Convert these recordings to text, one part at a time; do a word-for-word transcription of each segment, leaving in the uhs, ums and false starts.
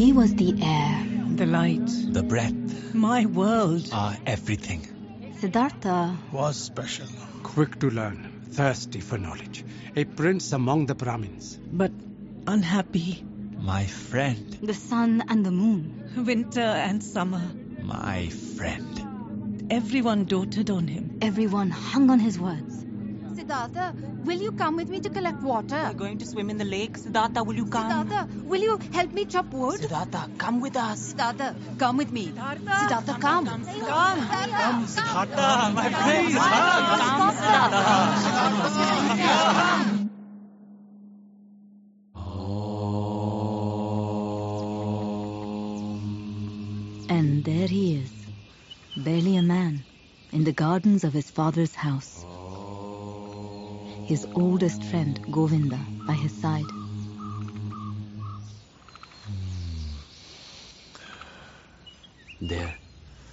He was the air, the light, the breath, my world, are everything. Siddhartha Was special. Quick to learn, thirsty for knowledge. A prince among the Brahmins. but unhappy. My friend, the sun and the moon. Winter and summer. my friend. Everyone doted on him. Everyone hung on his words. Siddhartha, will you come with me to collect water? We're going to swim in the lake. Siddhartha, will you come? Siddhartha, will you help me chop wood? Siddhartha, come with us. Siddhartha, come with me. Siddhartha, come. Come, Come. Come, Siddhartha, my friend. Come, Siddhartha. And there he is, barely a man, in the gardens of his father's house. His oldest friend, Govinda, by his side. There.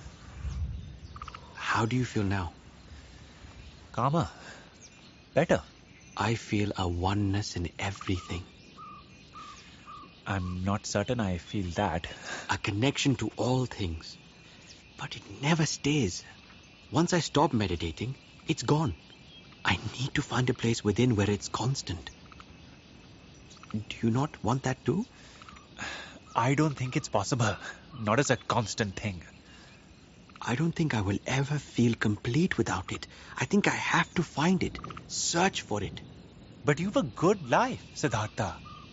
How do you feel now? Calmer. Better. I feel a oneness in everything. I'm not certain I feel that. A connection to all things. But it never stays. Once I stop meditating, it's gone. I need to find a place within where it's constant. Do you not want that too? I don't think it's possible. Not as a constant thing. I don't think I will ever feel complete without it. I think I have to find it. Search for it. But you've a good life, Siddhartha.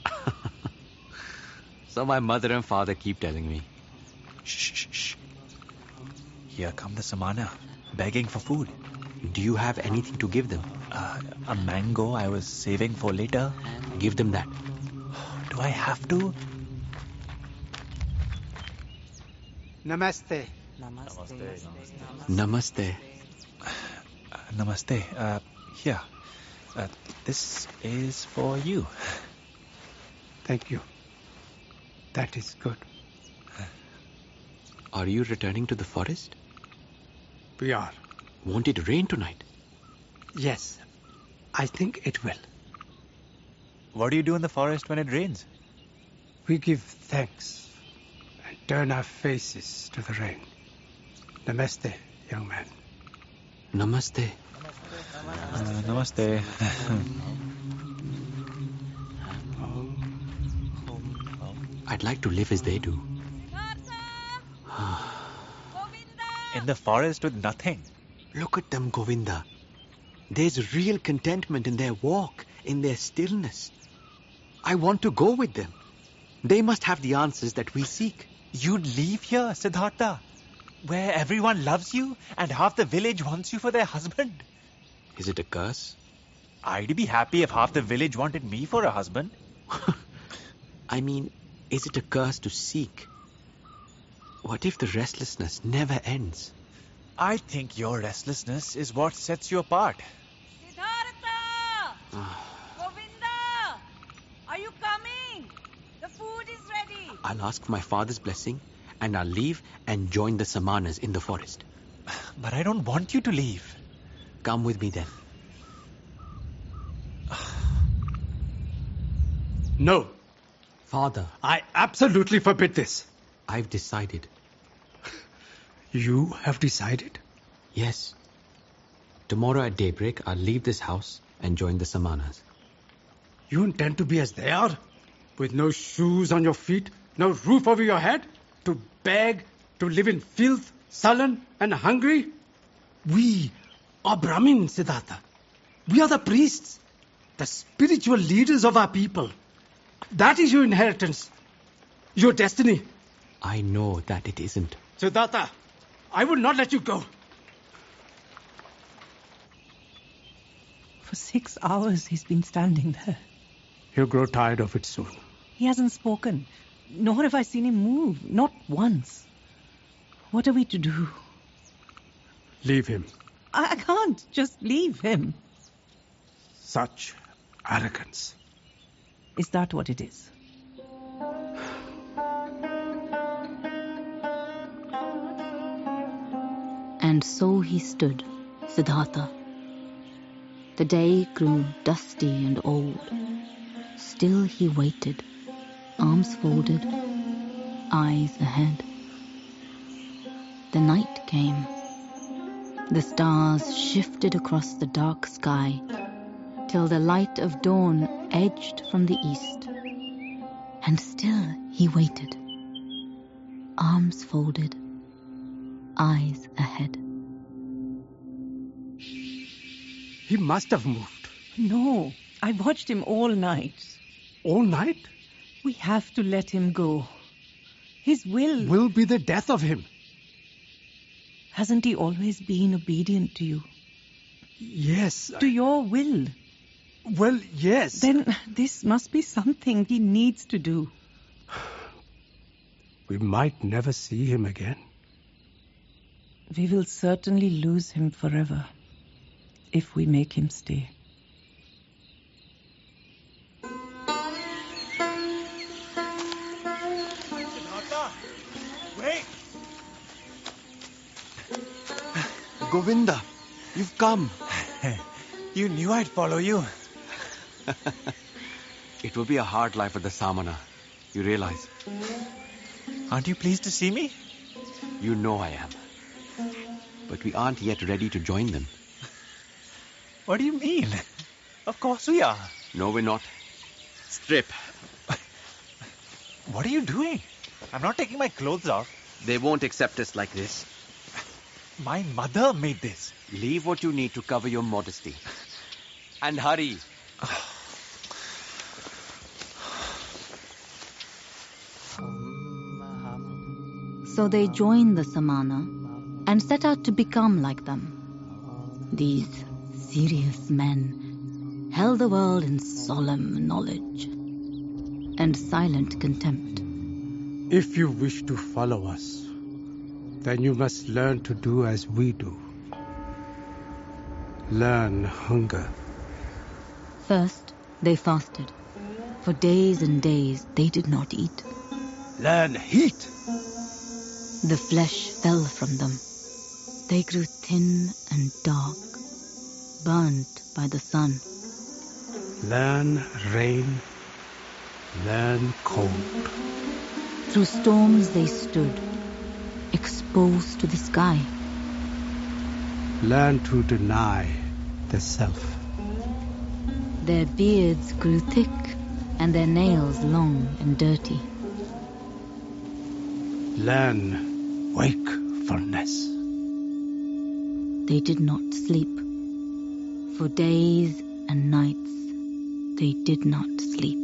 So my mother and father keep telling me. Shh, shh, shh. Here come the Samana, begging for food. Do you have anything to give them? Uh, a mango I was saving for later. Give them that. Do I have to? Namaste. Namaste. Namaste. Uh, namaste. Uh, here. Uh, this is for you. Thank you. That is good. Are you returning to the forest? We are. Won't it rain tonight? Yes, I think it will. What do you do in the forest when it rains? We give thanks and turn our faces to the rain. Namaste, young man. Namaste. Uh, namaste. I'd like to live as they do. In the forest with nothing. Look at them, Govinda. There's real contentment in their walk, in their stillness. I want to go with them. They must have the answers that we seek. You'd leave here, Siddhartha, where everyone loves you and half the village wants you for their husband. Is it a curse? I'd be happy if half the village wanted me for a husband. I mean, is it a curse to seek? What if the restlessness never ends? I think your restlessness is what sets you apart. Siddhartha! Govinda! Are you coming? The food is ready. I'll ask my father's blessing and I'll leave and join the Samanas in the forest. But I don't want you to leave. Come with me then. No, Father, I absolutely forbid this. I've decided. You have decided? Yes. Tomorrow at daybreak, I'll leave this house and join the Samanas. You intend to be as they are? With no shoes on your feet, no roof over your head? To beg, to live in filth, sullen and hungry? We are Brahmin, Siddhartha. We are the priests, the spiritual leaders of our people. That is your inheritance, your destiny. I know that it isn't. Siddhartha, I will not let you go. For six hours he's been standing there. He'll grow tired of it soon. He hasn't spoken, nor have I seen him move, not once. What are we to do? Leave him. I, I can't just leave him. Such arrogance. Is that what it is? And so he stood, Siddhartha. The day grew dusty and old. Still he waited, arms folded, eyes ahead. The night came. The stars shifted across the dark sky till the light of dawn edged from the east. And still he waited, arms folded, eyes ahead. He must have moved. No, I watched him all night. All night? We have to let him go. His will... Will be the death of him. Hasn't he always been obedient to you? Yes. To your will? Well, yes. Then this must be something he needs to do. We might never see him again. We will certainly lose him forever if we make him stay. Siddhartha! Wait! Govinda, you've come. You knew I'd follow you. It will be a hard life at the Samana. You realize? Aren't you pleased to see me? You know I am. But we aren't yet ready to join them. What do you mean? Of course we are. No, we're not. Strip. What are you doing? I'm not taking my clothes off. They won't accept us like this. My mother made this. Leave what you need to cover your modesty. And hurry. So they joined the Samana and set out to become like them. These serious men held the world in solemn knowledge and silent contempt. If you wish to follow us, then you must learn to do as we do. Learn hunger. First, they fasted. For days and days they did not eat. Learn heat. The flesh fell from them. They grew thin and dark, burnt by the sun. Learn rain. Learn cold. Through storms they stood, exposed to the sky. Learn to deny the self. Their beards grew thick and their nails long and dirty. Learn wakefulness. They did not sleep. For days and nights they did not sleep.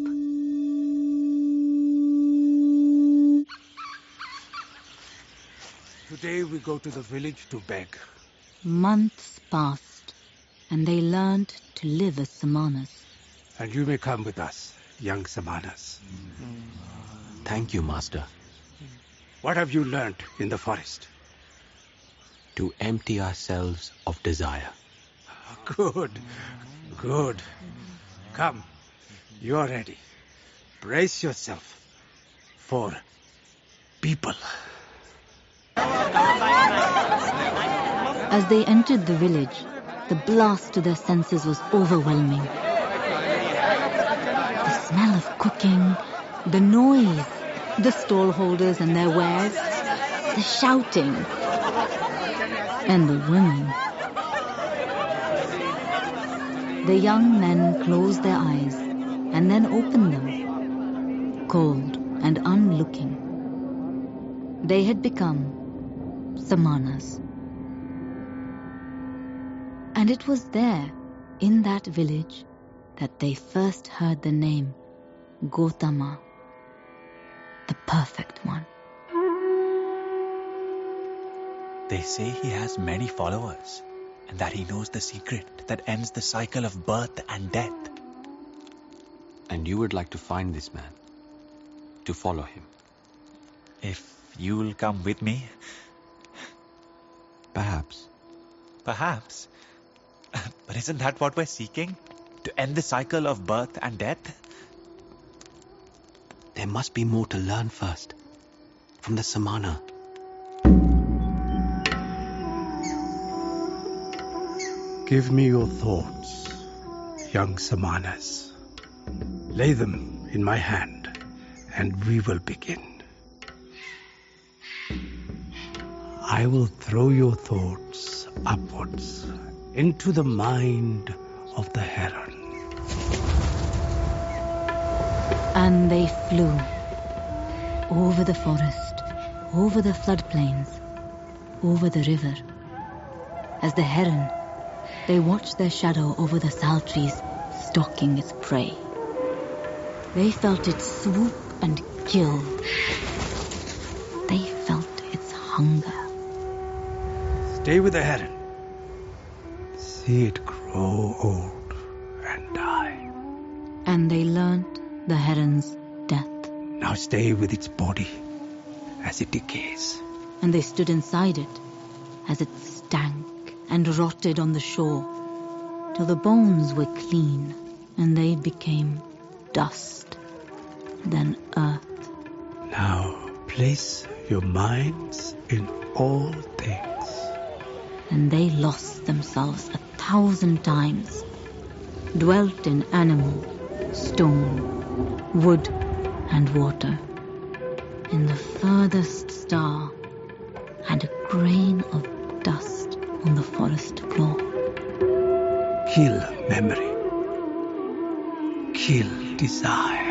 Today we go to the village to beg. Months passed, and they learned to live as Samanas. And you may come with us, young Samanas. Thank you, Master. What have you learnt in the forest? To empty ourselves of desire. Good, good. Come, you are ready. Brace yourself for people. As they entered the village, the blast to their senses was overwhelming. The smell of cooking, the noise, the stallholders and their wares, the shouting, and the women. The young men closed their eyes and then opened them, cold and unlooking. They had become Samanas. And it was there, in that village, that they first heard the name Gotama, the perfect one. They say he has many followers, and that he knows the secret that ends the cycle of birth and death. And you would like to find this man, to follow him. If you'll come with me, Perhaps. perhaps. But isn't that what we're seeking? To end the cycle of birth and death? There must be more to learn first. From the Samana. Give me your thoughts, young Samanas. Lay them in my hand, and we will begin. I will throw your thoughts upwards into the mind of the heron. And they flew over the forest, over the floodplains, over the river. As the heron, they watched their shadow over the sal trees, stalking its prey. They felt it swoop and kill. They felt its hunger. Stay with the heron. See it grow old and die. And they learnt the heron's death. Now stay with its body as it decays. And they stood inside it as it stank and rotted on the shore, till the bones were clean and they became dust, then earth. Now place your minds in all things. And they lost themselves a thousand times, dwelt in animal, stone, wood and water, in the furthest star and a grain of dust on the forest floor. Kill memory. Kill desire.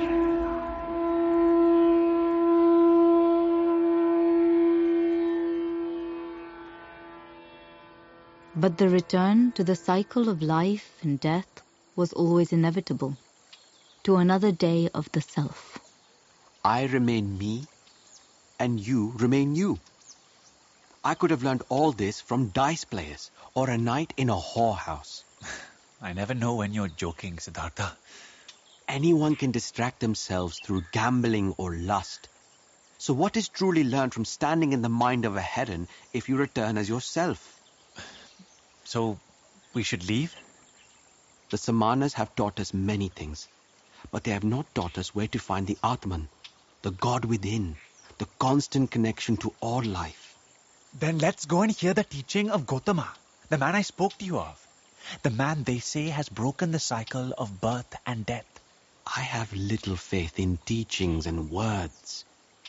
But the return to the cycle of life and death was always inevitable, to another day of the self. I remain me, and you remain you. I could have learned all this from dice players or a night in a whorehouse. I never know when you're joking, Siddhartha. Anyone can distract themselves through gambling or lust. So what is truly learned from standing in the mind of a heron if you return as yourself? So, we should leave? The Samanas have taught us many things, but they have not taught us where to find the Atman, the God within, the constant connection to all life. Then let's go and hear the teaching of Gotama, the man I spoke to you of. The man they say has broken the cycle of birth and death. I have little faith in teachings and words.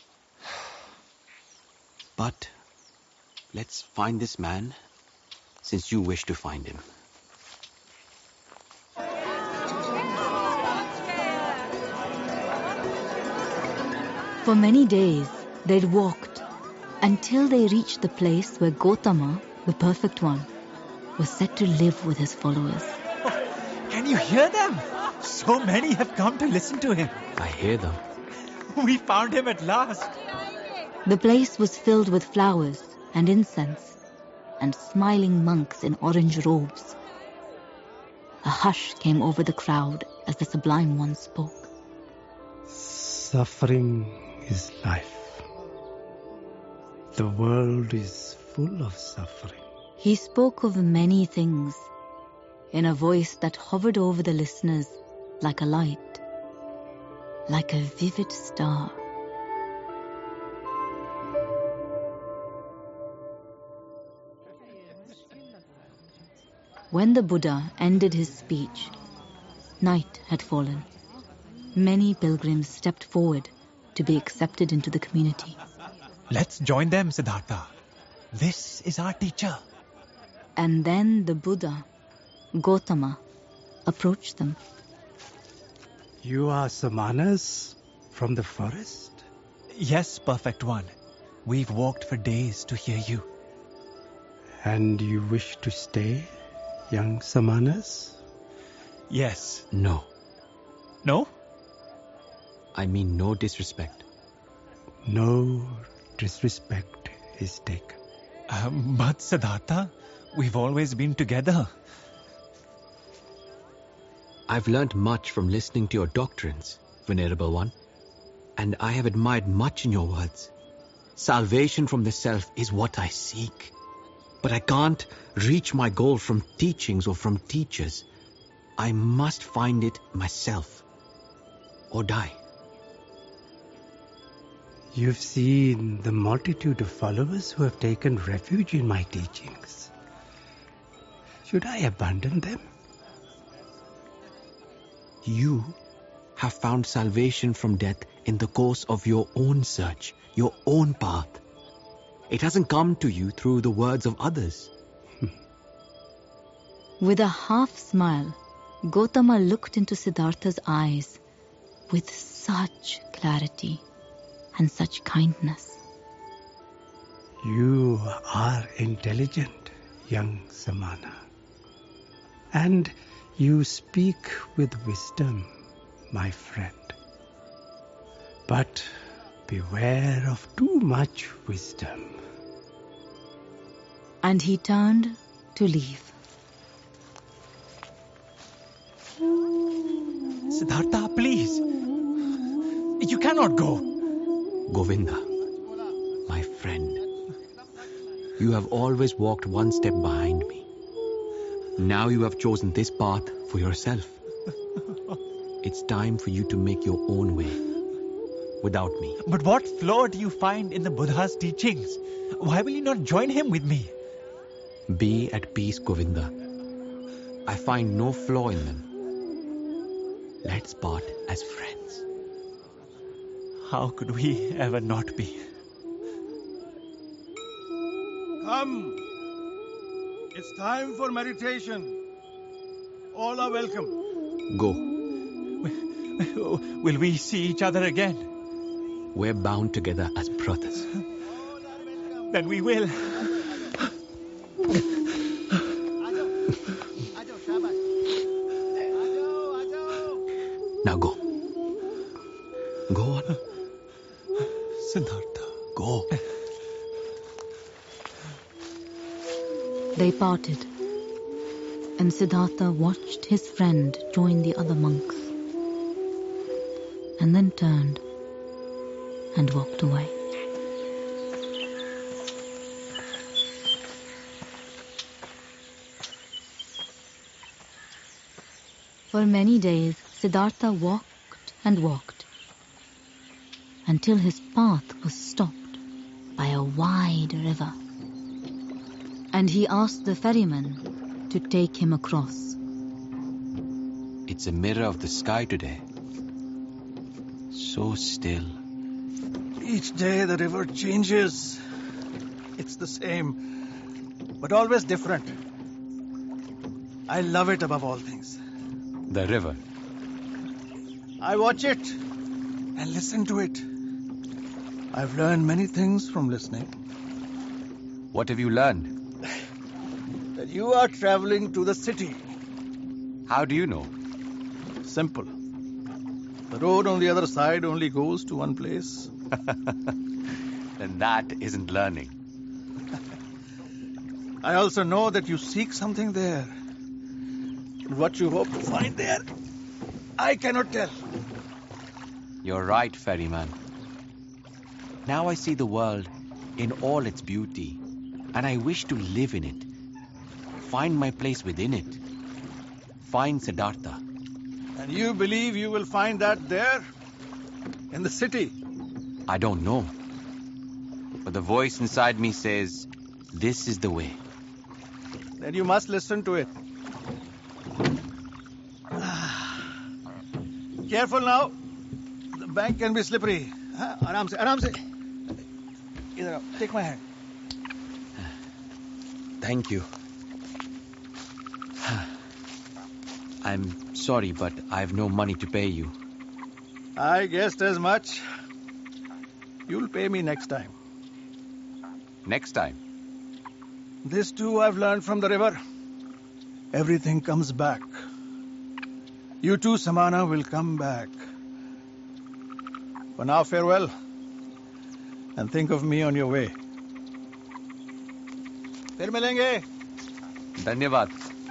But let's find this man, since you wish to find him. For many days they'd walked until they reached the place where Gotama, the perfect one, was set to live with his followers. Oh, can you hear them? So many have come to listen to him. I hear them. We found him at last. The place was filled with flowers and incense and smiling monks in orange robes. A hush came over the crowd as the Sublime One spoke. Suffering is life. The world is full of suffering. He spoke of many things in a voice that hovered over the listeners like a light, like a vivid star. When the Buddha ended his speech, night had fallen. Many pilgrims stepped forward to be accepted into the community. Let's join them, Siddhartha. This is our teacher. And then the Buddha, Gotama, approached them. You are Samanas from the forest? Yes, Perfect One. We've walked for days to hear you. And you wish to stay, young Samanas? Yes. No. No? I mean no disrespect. No disrespect is taken. Um, but Siddhartha, we've always been together. I've learnt much from listening to your doctrines, Venerable One, and I have admired much in your words. Salvation from the self is what I seek. But I can't reach my goal from teachings or from teachers. I must find it myself, or die. You've seen the multitude of followers who have taken refuge in my teachings. Should I abandon them? You have found salvation from death in the course of your own search, your own path. It hasn't come to you through the words of others. With a half smile, Gautama looked into Siddhartha's eyes with such clarity and such kindness. You are intelligent, young Samana. And you speak with wisdom, my friend. But beware of too much wisdom. And he turned to leave. Siddhartha, please. You cannot go. Govinda, my friend, you have always walked one step behind me. Now you have chosen this path for yourself. It's time for you to make your own way, without me. But what flaw do you find in the Buddha's teachings? Why will you not join him with me? Be at peace, Govinda. I find no flaw in them. Let's part as friends. How could we ever not be? Come. It's time for meditation. All are welcome. Go. Will we see each other again? We're bound together as brothers. Then we will. Now go. Go on. Siddhartha. Go. They parted, and Siddhartha watched his friend join the other monks, and then turned and walked away. For many days, Siddhartha walked and walked, until his path was stopped by a wide river. And he asked the ferryman to take him across. It's a mirror of the sky today. So still. Each day the river changes. It's the same, but always different. I love it above all things. The river. I watch it and listen to it. I've learned many things from listening. What have you learned? That you are traveling to the city. How do you know? Simple. The road on the other side only goes to one place. Then that isn't learning. I also know that you seek something there. What you hope to find there, I cannot tell. You're right, ferryman. Now I see the world in all its beauty, and I wish to live in it. Find my place within it. Find Siddhartha. And you believe you will find that there? In the city? I don't know. But the voice inside me says, this is the way. Then you must listen to it. Careful now. The bank can be slippery. Huh? Aram se, aram se. Idhar aao. Take my hand. Thank you. I'm sorry, but I have no money to pay you. I guessed as much. You'll pay me next time. Next time. This too I've learned from the river. Everything comes back. You too, Samana, will come back. For now, farewell. And think of me on your way. Phir milenge. Dhanyavad.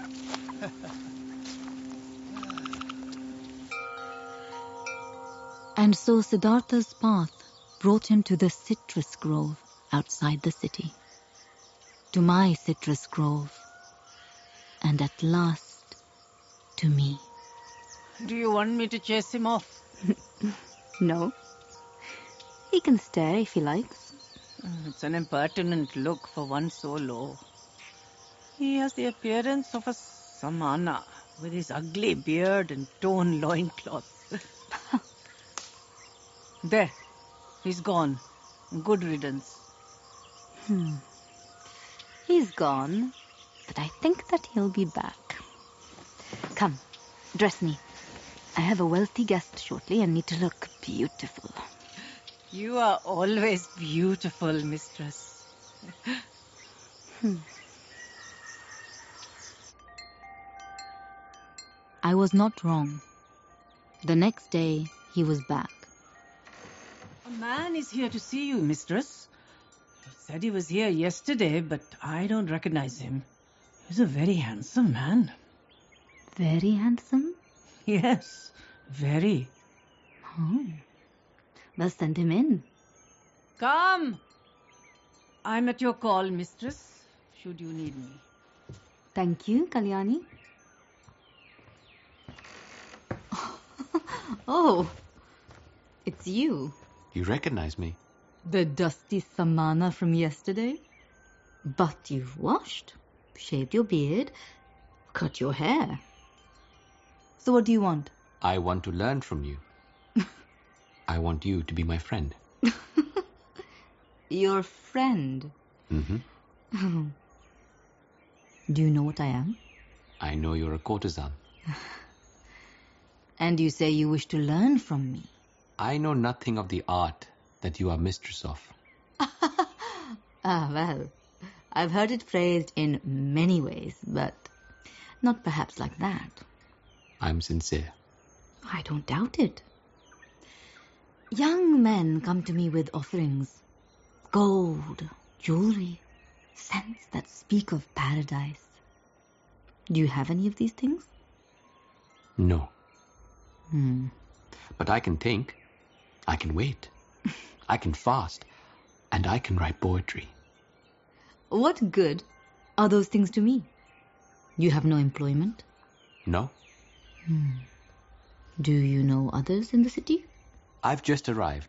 And so Siddhartha's path brought him to the citrus grove outside the city. To my citrus grove. And at last, to me. Do you want me to chase him off? No. He can stay if he likes. It's an impertinent look for one so low. He has the appearance of a Samana with his ugly beard and torn loincloth. There, he's gone. Good riddance. Hmm. He's gone, but I think that he'll be back. Come, dress me. I have a wealthy guest shortly and need to look beautiful. You are always beautiful, mistress. Hmm. I was not wrong. The next day, he was back. A man is here to see you, mistress. He said he was here yesterday, but I don't recognize him. He's a very handsome man. Very handsome? Yes, very. Oh. Well, send him in. Come. I'm at your call, mistress, should you need me. Thank you, Kalyani. Oh, it's you. You recognize me? The dusty Samana from yesterday. But you've washed, shaved your beard, cut your hair. So what do you want? I want to learn from you. I want you to be my friend. Your friend? Mm-hmm. Do you know what I am? I know you're a courtesan. And you say you wish to learn from me? I know nothing of the art that you are mistress of. Ah, well, I've heard it phrased in many ways, but not perhaps like that. I'm sincere. I don't doubt it. Young men come to me with offerings. Gold, jewelry, scents that speak of paradise. Do you have any of these things? No. Hmm. But I can think. I can wait. I can fast. And I can write poetry. What good are those things to me? You have no employment? No? Hmm. Do you know others in the city? I've just arrived.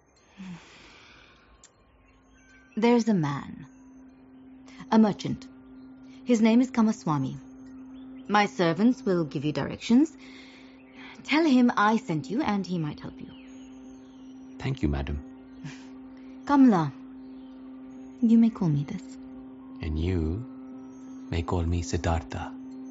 There's a man. A merchant. His name is Kamaswami. My servants will give you directions. Tell him I sent you and he might help you. Thank you, madam. Kamla. You may call me this. And you may call me Siddhartha.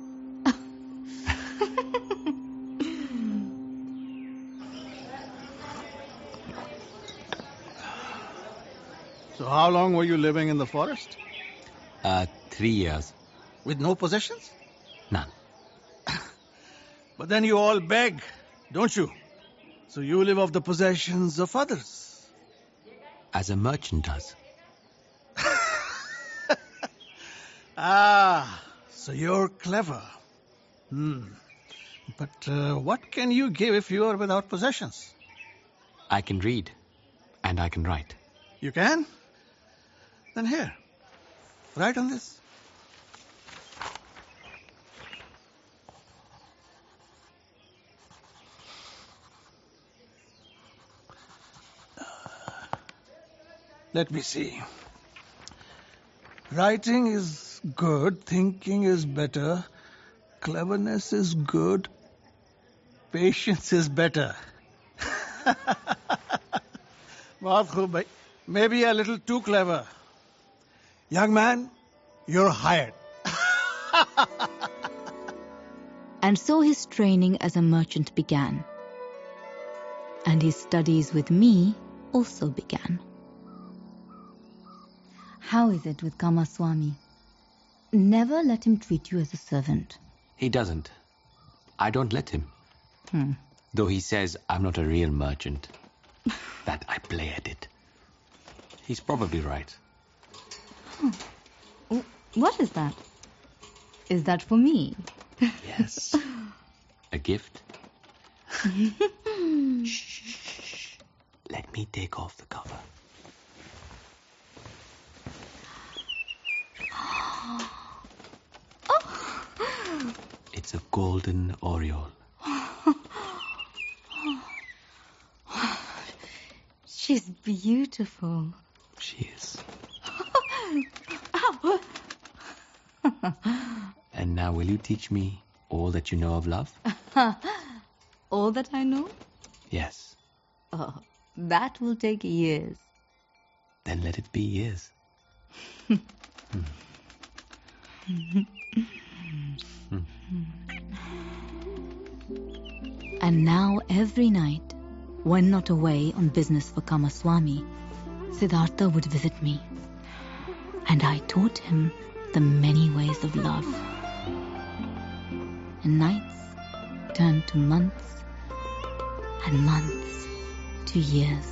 So how long were you living in the forest? Uh, three years. With no possessions? None. But then you all beg, don't you? So you live off the possessions of others. As a merchant does. Ah, so you're clever. Hmm. But uh, what can you give if you are without possessions? I can read. And I can write. You can? Then here, write on this. Let me see. Writing is good, thinking is better, cleverness is good, patience is better. Bahut khoob, bhai. Maybe a little too clever. Young man, you're hired. And so his training as a merchant began. And his studies with me also began. How is it with Kamaswami? Never let him treat you as a servant. He doesn't. I don't let him. Hmm. Though he says I'm not a real merchant. That I play at it. He's probably right. Hmm. What is that? Is that for me? Yes. A gift? Shh. Let me take off the cover. It's a golden aureole. She's beautiful. She is. And now will you teach me all that you know of love? All that I know? Yes. Oh, that will take years. Then let it be years. And now every night, when not away on business for Kamaswami, Siddhartha would visit me. And I taught him the many ways of love. And nights turned to months, and months to years.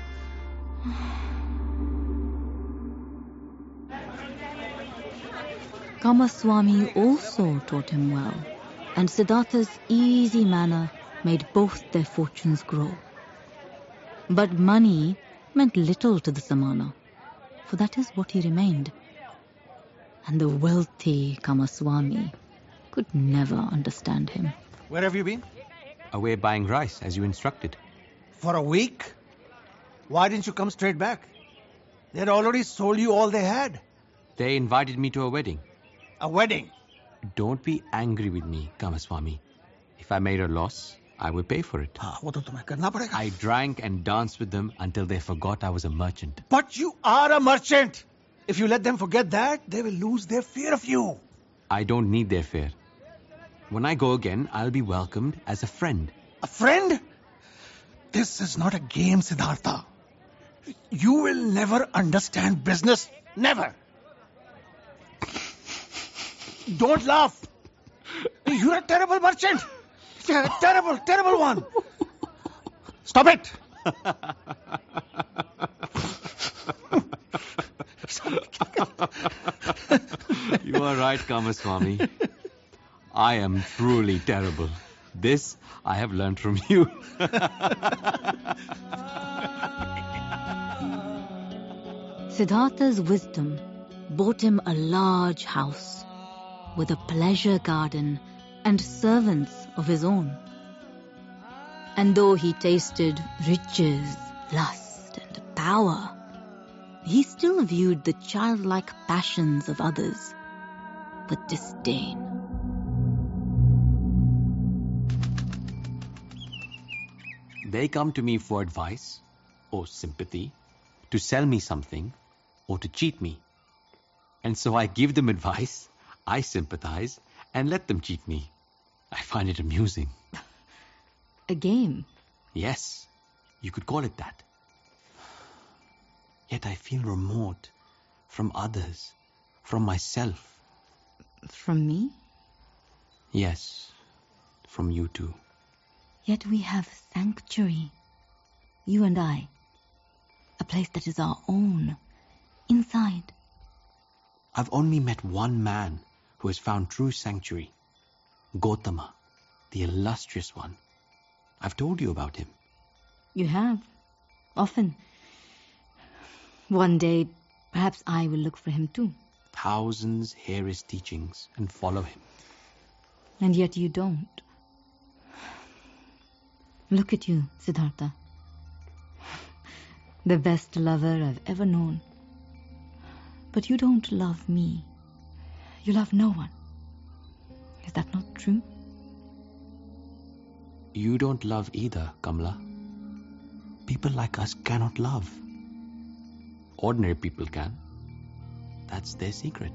Kamaswami also taught him well, and Siddhartha's easy manner made both their fortunes grow. But money meant little to the Samana, for that is what he remained. And the wealthy Kamaswami could never understand him. Where have you been? Away buying rice, as you instructed. For a week? Why didn't you come straight back? They had already sold you all they had. They invited me to a wedding. A wedding? Don't be angry with me, Kamaswami. If I made a loss, I would pay for it. हाँ, वो तो तुम्हें करना पड़ेगा. I drank and danced with them until they forgot I was a merchant. But you are a merchant. If you let them forget that, they will lose their fear of you. I don't need their fear. When I go again, I'll be welcomed as a friend. A friend? This is not a game, Siddhartha. You will never understand business. Never. Don't laugh. You're a terrible merchant. You're a terrible, terrible one. Stop it. You are right, Kamaswami. I am truly terrible. This I have learned from you. Siddhartha's wisdom bought him a large house with a pleasure garden and servants of his own. And though he tasted riches, lust, and power, he still viewed the childlike passions of others with disdain. They come to me for advice or sympathy, to sell me something or to cheat me. And so I give them advice, I sympathize, and let them cheat me. I find it amusing. A game? Yes, you could call it that. Yet I feel remote from others, from myself. From me? Yes, from you too. Yet we have sanctuary, you and I. A place that is our own, inside. I've only met one man who has found true sanctuary. Gotama, the illustrious one. I've told you about him. You have. Often. One day, perhaps I will look for him too. Thousands hear his teachings and follow him. And yet you don't. Look at you, Siddhartha. The best lover I've ever known. But you don't love me. You love no one. Is that not true? You don't love either, Kamla. People like us cannot love. Ordinary people can. That's their secret.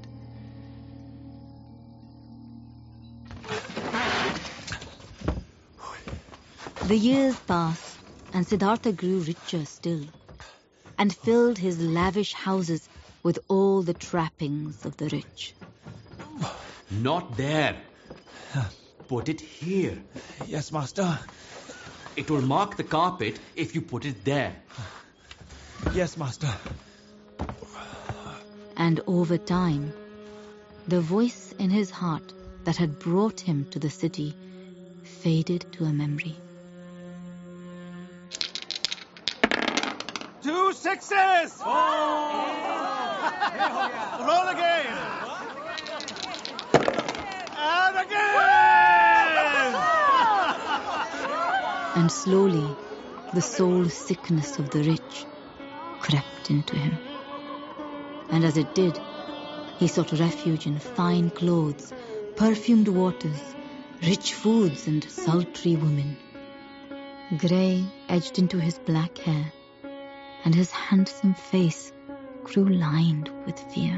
The years passed, and Siddhartha grew richer still, and filled his lavish houses with all the trappings of the rich. Not there. Put it here. Yes, master. It will mark the carpet if you put it there. Yes, master. And over time, the voice in his heart that had brought him to the city faded to a memory. Two sixes! Oh. Roll again! And again! And slowly, the soul sickness of the rich crept into him. And as it did, he sought refuge in fine clothes, perfumed waters, rich foods, and sultry women. Grey edged into his black hair, and his handsome face grew lined with fear.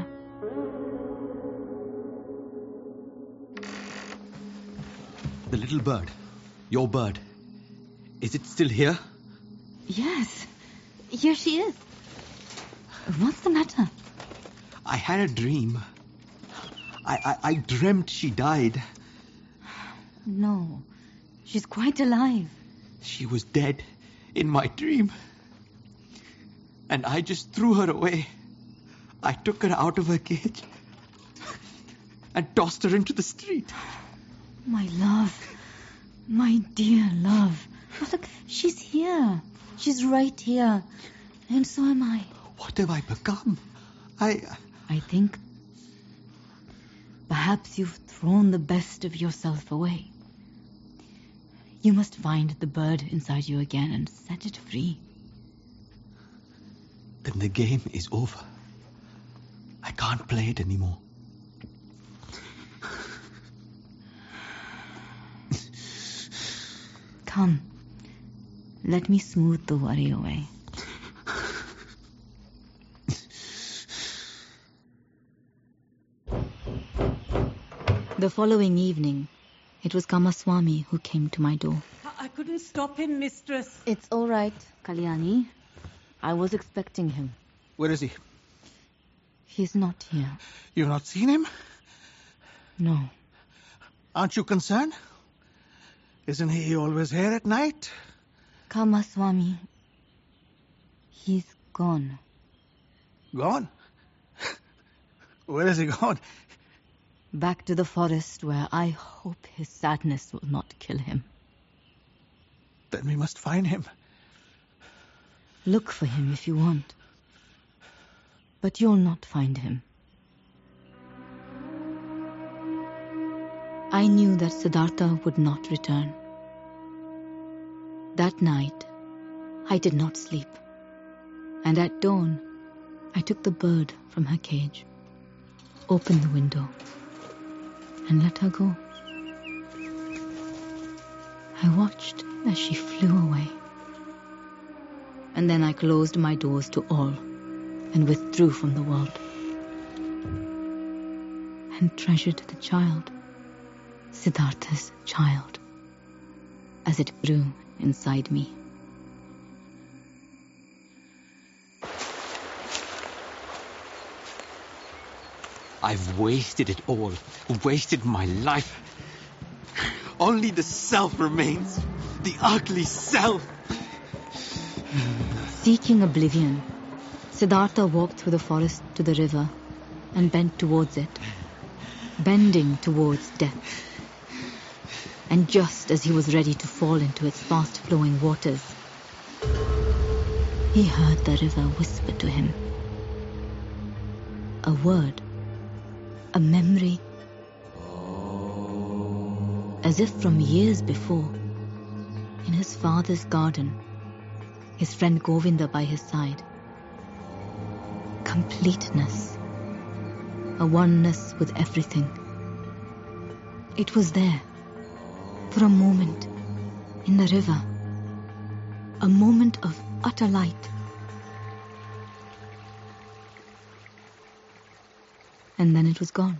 The little bird, your bird, is it still here? Yes, here she is. What's the matter? I had a dream. I, I, I dreamt she died. No, she's quite alive. She was dead in my dream. And I just threw her away. I took her out of her cage and tossed her into the street. My love, my dear love. Look, she's here. She's right here. And so am I. What have I become? I... I think perhaps you've thrown the best of yourself away. You must find the bird inside you again and set it free. Then the game is over. I can't play it anymore. Come, let me smooth the worry away. The following evening, it was Kamaswami who came to my door. I couldn't stop him, mistress. It's all right, Kalyani. I was expecting him. Where is he? He's not here. You've not seen him? No. Aren't you concerned? Isn't he always here at night? Kamaswami, he's gone. Gone? Where is he gone? Back to the forest where I hope his sadness will not kill him. Then we must find him. Look for him if you want. But you'll not find him. I knew that Siddhartha would not return. That night, I did not sleep. And at dawn, I took the bird from her cage, opened the window, and let her go. I watched as she flew away. And then I closed my doors to all and withdrew from the world. And treasured the child, Siddhartha's child, as it grew inside me. I've wasted it all. Wasted my life. Only the self remains. The ugly self. Seeking oblivion, Siddhartha walked through the forest to the river and bent towards it, bending towards death. And just as he was ready to fall into its fast-flowing waters, he heard the river whisper to him. A word, a memory, as if from years before, in his father's garden, his friend Govinda by his side. Completeness, a oneness with everything. It was there, for a moment, in the river, a moment of utter light. And then it was gone.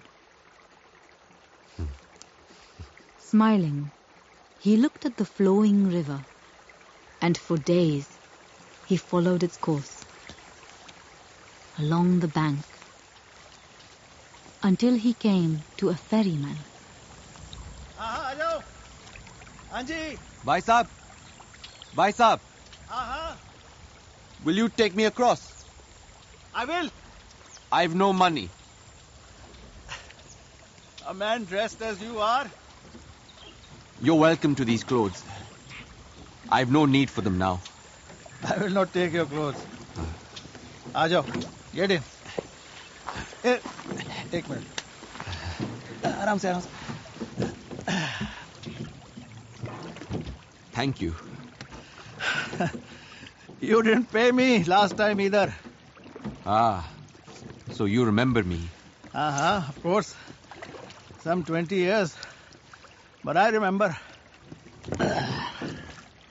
Smiling, he looked at the flowing river, and for days he followed its course along the bank until he came to a ferryman. Aha, aajo. Anji. Bhai Sahab. Bhai Sahab. Aha. Will you take me across? I will. I've no money. A man dressed as you are. You're welcome to these clothes. I've no need for them now. I will not take your clothes. Aajo, get in. Here, एक minute. आराम से, आराम से. Thank you. You didn't pay me last time either. Ah, so you remember me. Uh-huh, of course. Some twenty years. But I remember.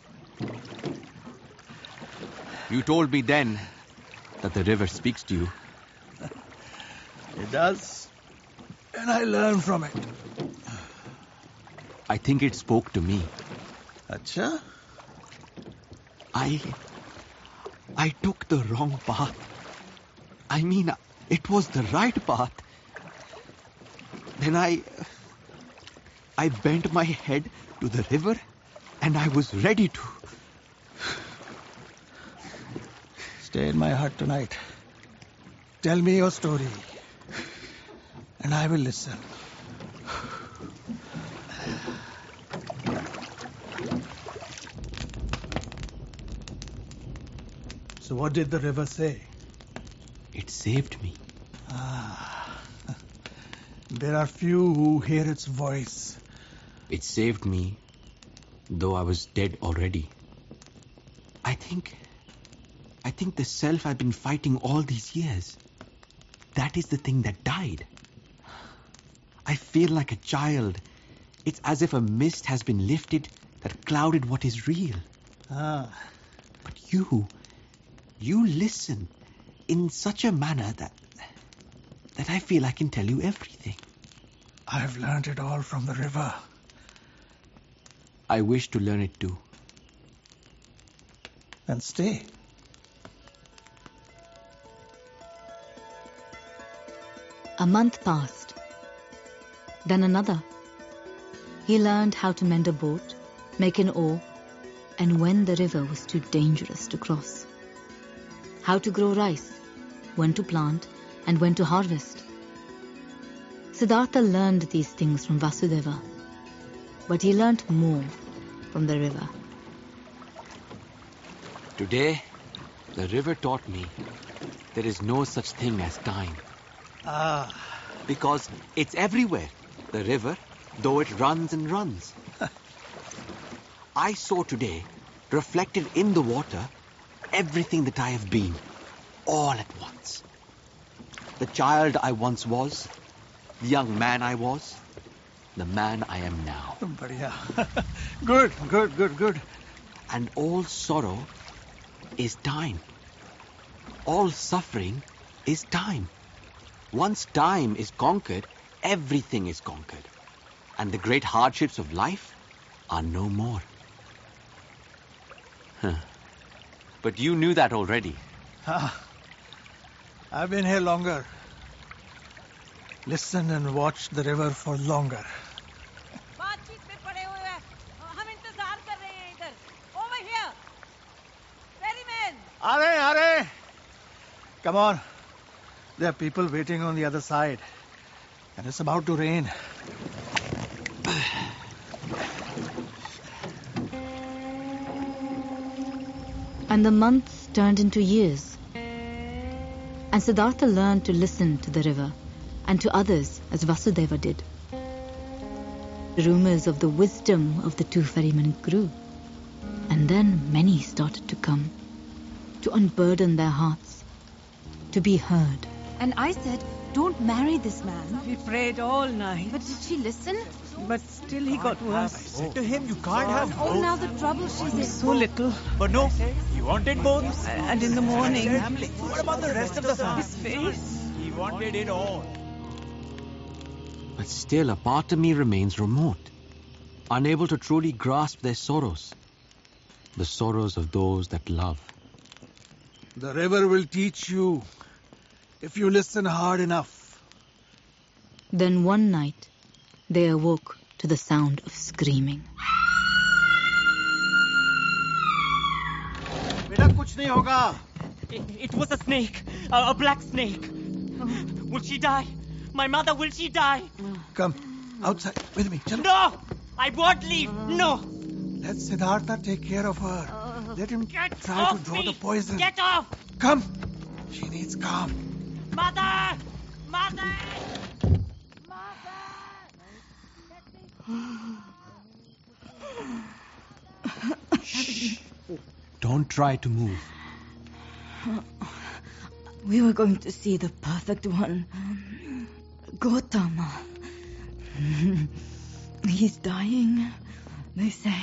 You told me then that the river speaks to you. It does. And I learn from it. I think it spoke to me. Acha? I... I took the wrong path. I mean, it was the right path. Then I... I bent my head to the river and I was ready to... Stay in my hut tonight. Tell me your story. And I will listen. So what did the river say? It saved me. Ah. There are few who hear its voice. It saved me, though I was dead already. I think... I think the self I've been fighting all these years, that is the thing that died. I feel like a child. It's as if a mist has been lifted that clouded what is real. Ah. But you, you listen in such a manner that, that I feel I can tell you everything. I've learned it all from the river. I wish to learn it too. Then stay. A month passed. Then another. He learned how to mend a boat, make an oar, and when the river was too dangerous to cross. How to grow rice, when to plant, and when to harvest. Siddhartha learned these things from Vasudeva, but he learnt more from the river. Today, the river taught me there is no such thing as time. Ah. Because it's everywhere, the river, though it runs and runs. I saw today, reflected in the water, everything that I have been, all at once. The child I once was, the young man I was, the man I am now. Badhiya. Good, good, good, good. And all sorrow is time. All suffering is time. Once time is conquered, everything is conquered. And the great hardships of life are no more. Huh. But you knew that already. Ah. I've been here longer. Listen and watch the river for longer. Over here! Ferryman! Are, are! Come on. There are people waiting on the other side. And it's about to rain. And the months turned into years. And Siddhartha learned to listen to the river and to others as Vasudeva did. Rumors of the wisdom of the two ferrymen grew. And then many started to come, to unburden their hearts, to be heard. And I said, don't marry this man. We prayed all night. But did she listen? But still he got worse. To him, you can't have Oh, both. now the trouble she's in. So little. But no, he wanted both. And in the morning, What about the rest of the family? his face. He wanted it all. But still, a part of me remains remote, unable to truly grasp their sorrows, the sorrows of those that love. The river will teach you if you listen hard enough. Then one night, they awoke to the sound of screaming. Beta, kuch nahi hoga. It, it was a snake, a, a black snake. Will she die? My mother, will she die? Come, outside with me. Chalo. No! I won't leave. No! Let Siddhartha take care of her. Let him Get try off to draw me! the poison. Get off! Come. She needs calm. Mother! Mother! Shh. Don't try to move. We were going to see the perfect one, Gautama. He's dying, they say.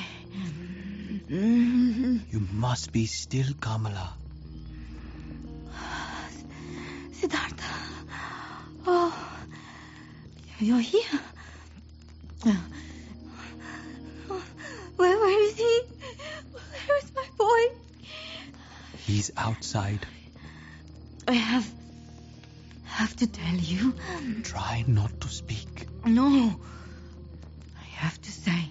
You must be still, Kamala. Siddhartha, Oh, you're here. Where, where is he? Where is my boy? He's outside. I have... have to tell you. Try not to speak. No. I have to say.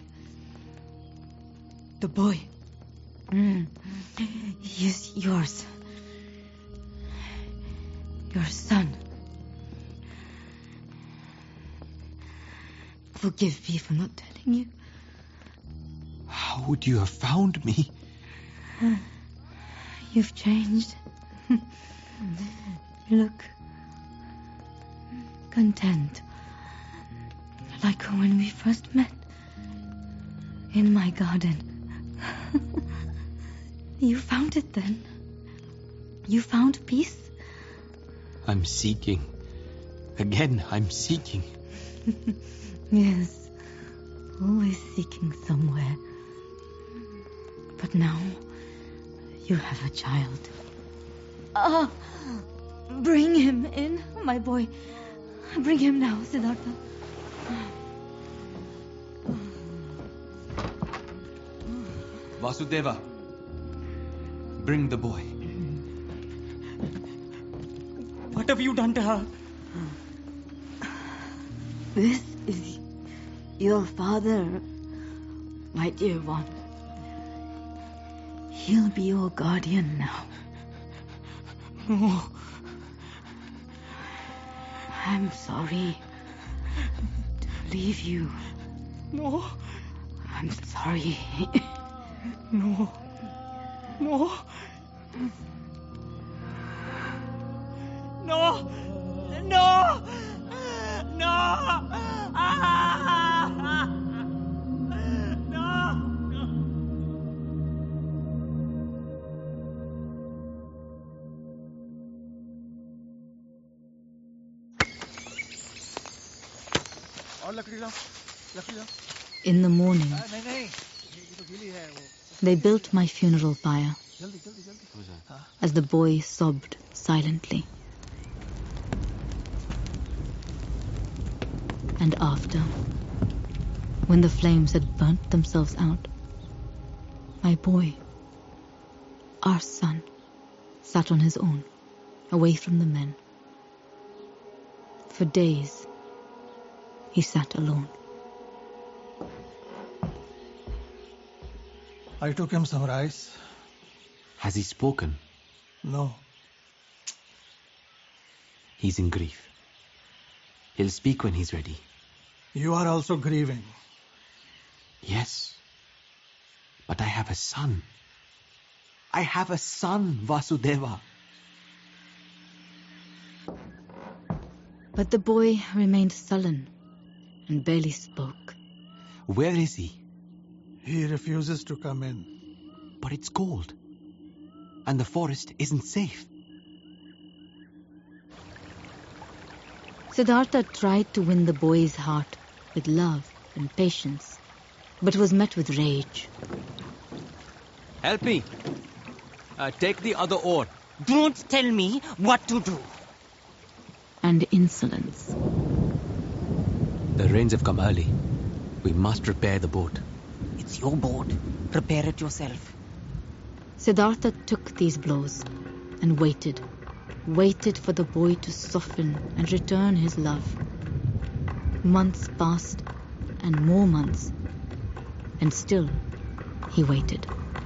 The boy. Mm. He is yours. Your son. Forgive me for not telling you. How would you have found me? You've changed. You look content. Like when we first met. In my garden. You found it then. You found peace. I'm seeking. Again, I'm seeking. Yes. Always seeking somewhere. But now, you have a child. Ah! Bring him in, my boy. Bring him now, Siddhartha. Vasudeva, bring the boy. What have you done to her? This is your father, my dear one. He'll be your guardian now. No. I'm sorry to leave you. No. I'm sorry. No. No. No. No. No. Ah! No. No. In the morning, they built my funeral pyre as the boy sobbed silently. And after, when the flames had burnt themselves out, my boy, our son, sat on his own, away from the men. For days, he sat alone. I took him some rice. Has he spoken? No. He's in grief. He'll speak when he's ready. You are also grieving. Yes. But I have a son. I have a son, Vasudeva. But the boy remained sullen and barely spoke. Where is he? He refuses to come in. But it's cold. And the forest isn't safe. Siddhartha tried to win the boy's heart with love and patience, but was met with rage. Help me. Uh, take the other oar. Don't tell me what to do. And insolence. The rains have come early. We must repair the boat. It's your boat. Repair it yourself. Siddhartha took these blows and waited, waited for the boy to soften and return his love. Months passed, and more months, and still he waited.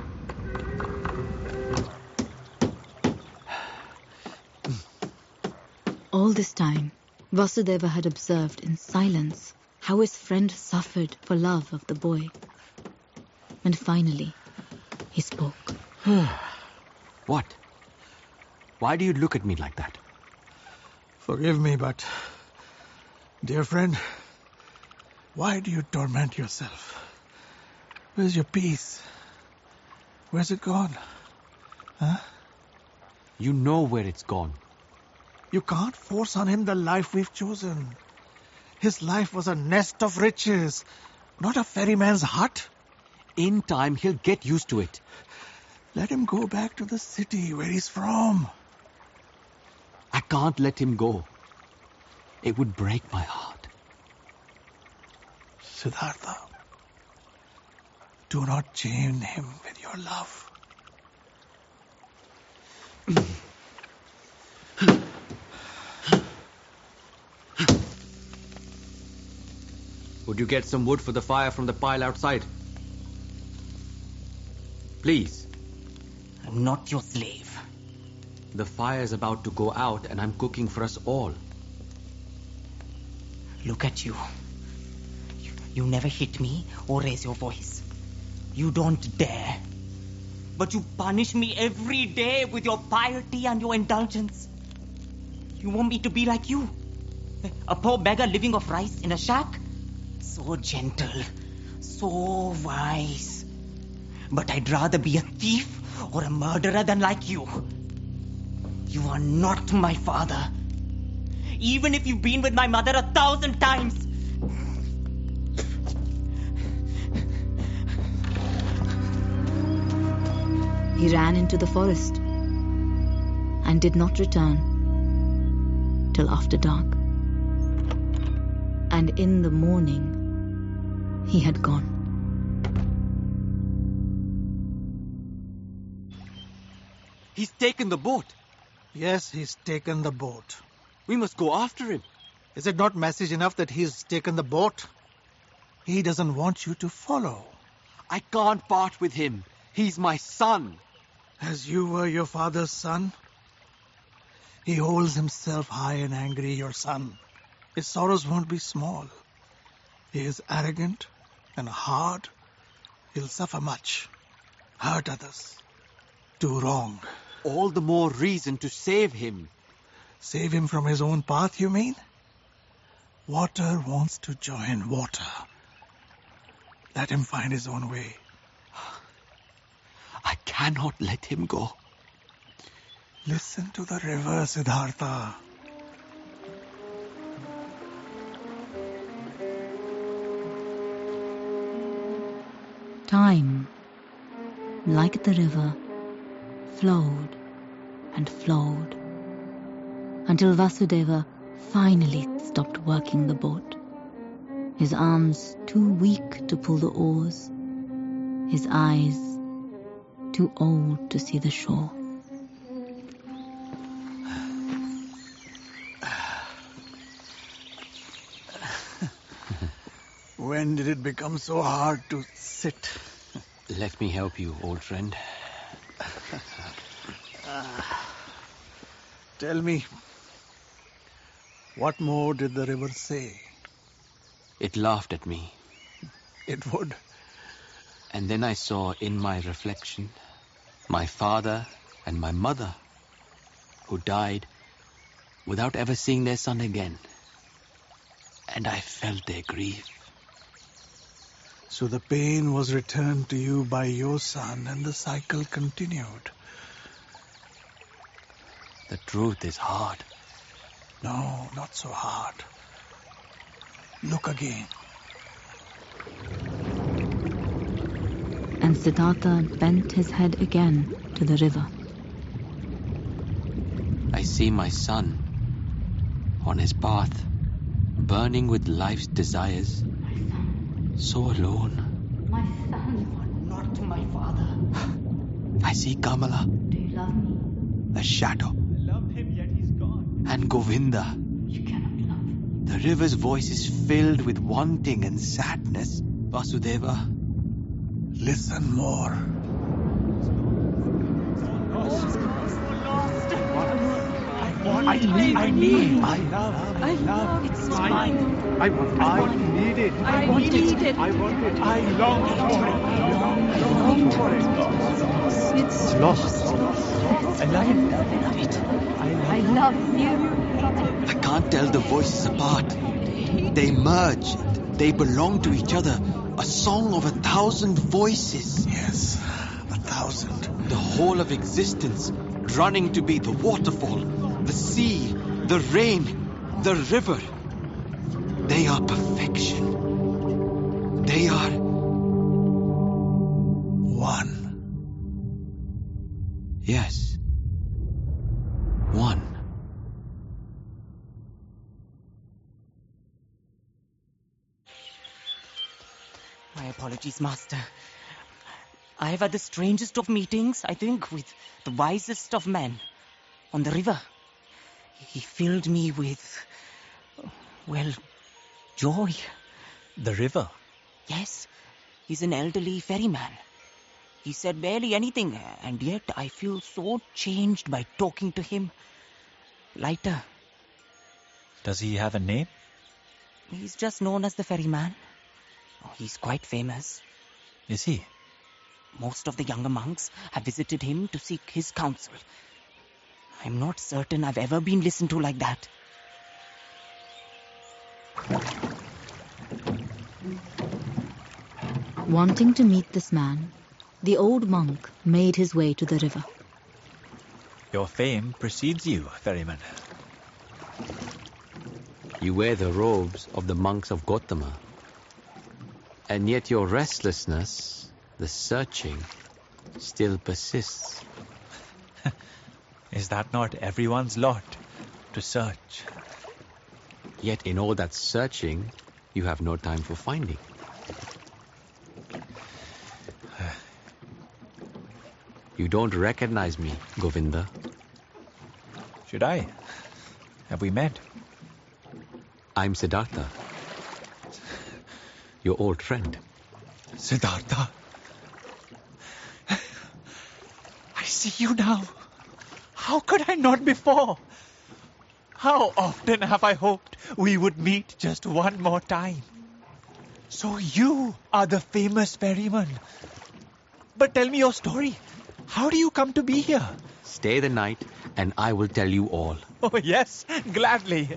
All this time, Vasudeva had observed in silence how his friend suffered for love of the boy. And finally, he spoke. What? Why do you look at me like that? Forgive me, but... Dear friend, why do you torment yourself? Where's your peace? Where's it gone? Huh? You know where it's gone. You can't force on him the life we've chosen. His life was a nest of riches, not a ferryman's hut. In time, he'll get used to it. Let him go back to the city where he's from. I can't let him go. It would break my heart. Siddhartha, do not chain him with your love. Would you get some wood for the fire from the pile outside? Please. I'm not your slave. The fire's about to go out and I'm cooking for us all. Look at you. You, you never hit me or raise your voice. You don't dare. But you punish me every day with your piety and your indulgence. You want me to be like you? A poor beggar living off rice in a shack? So gentle, so wise. But I'd rather be a thief or a murderer than like you. You are not my father. Even if you've been with my mother a thousand times. He ran into the forest and did not return till after dark. And in the morning, he had gone. He's taken the boat. Yes, he's taken the boat. We must go after him. Is it not message enough that he's taken the boat? He doesn't want you to follow. I can't part with him. He's my son. As you were your father's son? He holds himself high and angry, your son. His sorrows won't be small. He is arrogant and hard. He'll suffer much. Hurt others. Do wrong. All the more reason to save him. Save him from his own path, you mean? Water wants to join water. Let him find his own way. I cannot let him go. Listen to the river, Siddhartha. Time, like the river, flowed and flowed until Vasudeva finally stopped working the boat. His arms too weak to pull the oars, his eyes too old to see the shore. When did it become so hard to sit? Let me help you, old friend. Tell me, what more did the river say? It laughed at me. It would. And then I saw in my reflection my father and my mother, who died without ever seeing their son again. And I felt their grief. So the pain was returned to you by your son and the cycle continued. The truth is hard. No, not so hard. Look again. And Siddhartha bent his head again to the river. I see my son on his path, burning with life's desires, so alone. My son. You are not my father. I see Kamala, Do you love me? the shadow, I loved him, yet he's gone. and Govinda. You cannot love. The river's voice is filled with wanting and sadness. Vasudeva, Listen more. I need, I need, I love, I love. it's mine. I want it. I need it. I want it. I want it. I long for it. I long for it. It's Lost. I love it. Love it. I love you. I can't tell the voices apart. They merge. They belong to each other. A song of a thousand voices. Yes, a thousand. The whole of existence running to be the waterfall, the sea, the rain, the river. They are perfection. They are One. Yes. One. apologies, Master. I have had the strangest of meetings, I think, with the wisest of men on the river. He filled me with, well, joy. The river? Yes, he's an elderly ferryman. He said barely anything, and yet I feel so changed by talking to him. Lighter. Does he have a name? He's just known as the ferryman. Oh, he's quite famous. Is he? Most of the younger monks have visited him to seek his counsel. I'm not certain I've ever been listened to like that. Wanting to meet this man, the old monk made his way to the river. Your fame precedes you, ferryman. You wear the robes of the monks of Gautama. And yet your restlessness, the searching, still persists. Is that not everyone's lot, to search? Yet in all that searching, you have no time for finding. You don't recognize me, Govinda. Should I? Have we met? I'm Siddhartha, your old friend. Siddhartha? I see you now. How could I not before? How often have I hoped we would meet just one more time? So you are the famous ferryman. But tell me your story. How do you come to be here? Stay the night and I will tell you all. Oh, yes, gladly.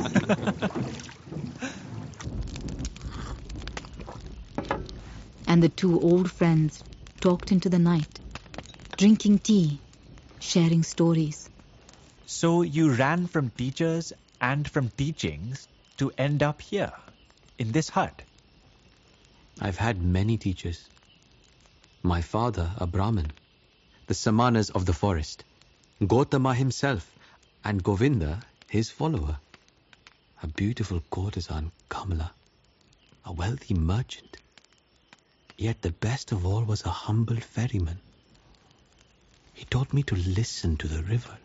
And the two old friends talked into the night, drinking tea, sharing stories. So you ran from teachers and from teachings to end up here, in this hut? I've had many teachers. My father, a Brahmin, the Samanas of the forest, Gautama himself, and Govinda, his follower, a beautiful courtesan, Kamala, a wealthy merchant. Yet the best of all was a humble ferryman. He taught me to listen to the river.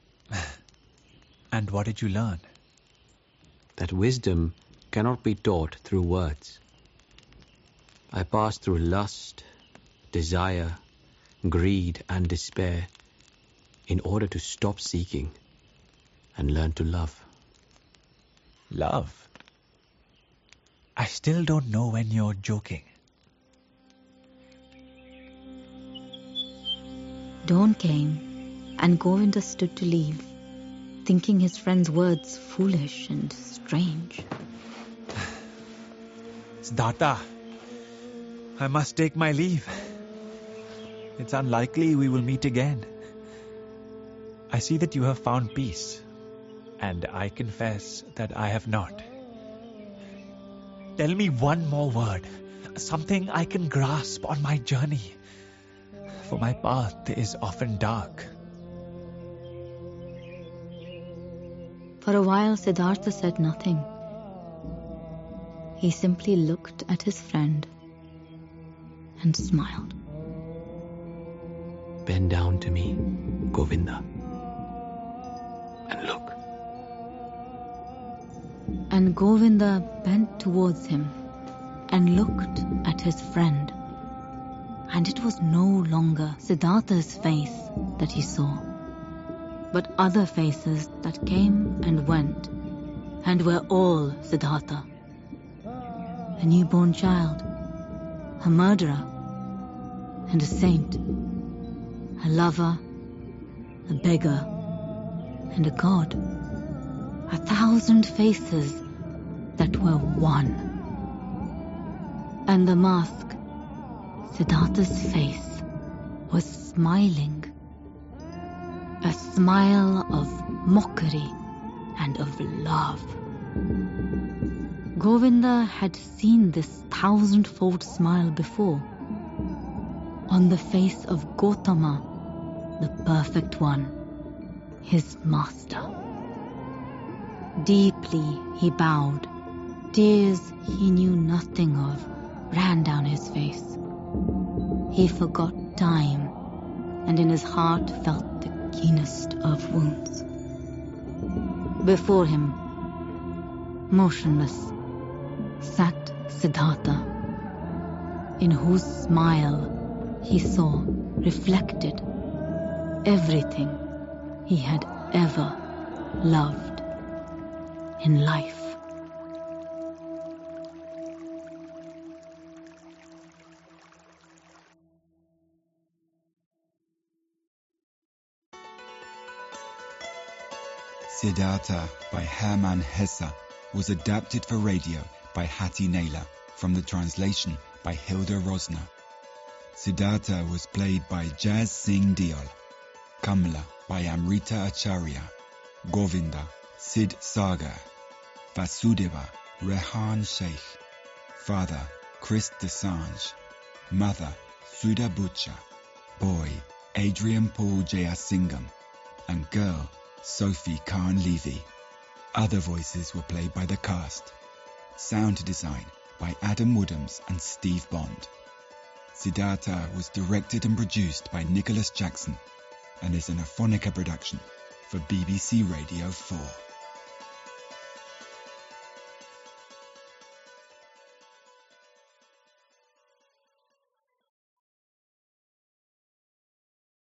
And what did you learn? That wisdom cannot be taught through words. I passed through lust, desire, greed, and despair in order to stop seeking and learn to love. Love? I still don't know when you're joking. Dawn came, and Govinda stood to leave, thinking his friend's words foolish and strange. Siddhartha, I must take my leave. It's unlikely we will meet again. I see that you have found peace, and I confess that I have not. Tell me one more word, something I can grasp on my journey, for my path is often dark. For a while, Siddhartha said nothing. He simply looked at his friend and smiled. Bend down to me, Govinda, and look. And Govinda bent towards him and looked at his friend. And it was no longer Siddhartha's face that he saw, but other faces that came and went, and were all Siddhartha. A newborn child, a murderer, and a saint, a lover, a beggar, and a god. A thousand faces that were one. And the mask, Siddhartha's face, was smiling. A smile of mockery and of love. Govinda had seen this thousand-fold smile before, on the face of Gautama, the perfect one, his master. Deeply he bowed. Tears he knew nothing of ran down his face. He forgot time, and in his heart felt the keenest of wounds. Before him, motionless, sat Siddhartha, in whose smile he saw reflected everything he had ever loved in life. Siddhartha by Hermann Hesse was adapted for radio by Hattie Naylor from the translation by Hilda Rosner. Siddhartha was played by Jazz Singh Deol, Kamla by Amrita Acharya, Govinda Sid Sagar, Vasudeva Rehan Sheikh, Father Chris Desange, Mother Sudha Butcher, Boy Adrian Paul Jayasingham, and Girl Sophie Khan Levy. Other voices were played by the cast. Sound design by Adam Woodhams and Steve Bond. Siddhartha was directed and produced by Nicholas Jackson and is an Aphonica production for B B C Radio four.